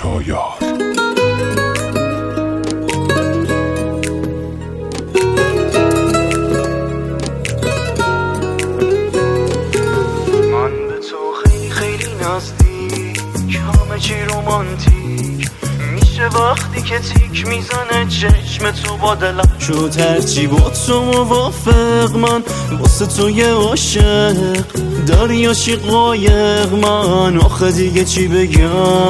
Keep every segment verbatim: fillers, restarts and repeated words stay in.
شایار. من به تو خیلی خیلی نزدیک، همه چی رومانتیک میشه وقتی که تیک میزنه چشم تو با دلم شد هرچی با تو موافق. من واسه تو یه عاشق دریاشی قایق، من آخه دیگه چی بگم؟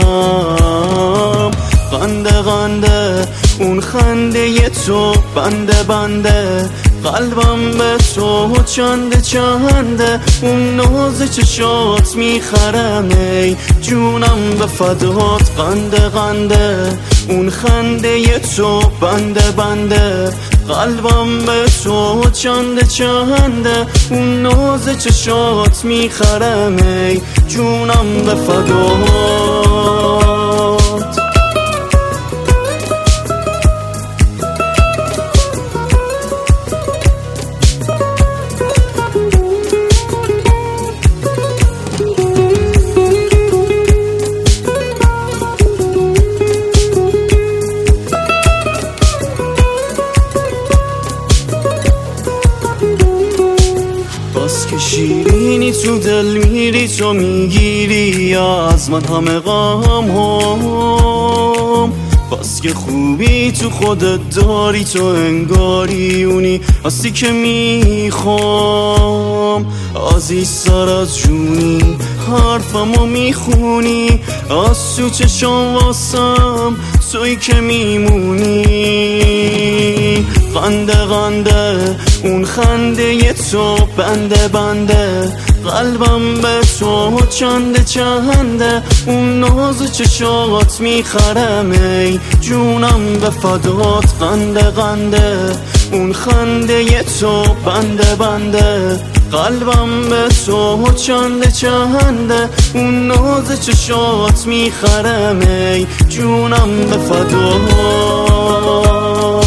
خنده خنده اون خنده ی تو بنده بنده قلبم به تو چنده چنده، اون ناز چشات میخرم ای جونم به فدات. قنده قنده اون خنده ی تو بنده بنده قلبم به تو چنده چنده، اون ناز چشات میخرم ای جونم به فدات. بس که شیرینی تو دل میری تو میگیری از من همه غم هم، بس که خوبی تو خودت داری تو انگاری اونی هستی که میخوام. عزیز سر از جونی حرفمو میخونی، از تو چشام واسم توی که میمونی. قنده قنده اون خنده ی تو بنده بنده قلبم به تو چنده چنده، اون ناز چشات میخرم ای جونم به فدات. قنده قنده اون خنده ی تو بنده بنده قلبم به تو چنده چنده، اون ناز چشات میخرم ای جونم به فدات.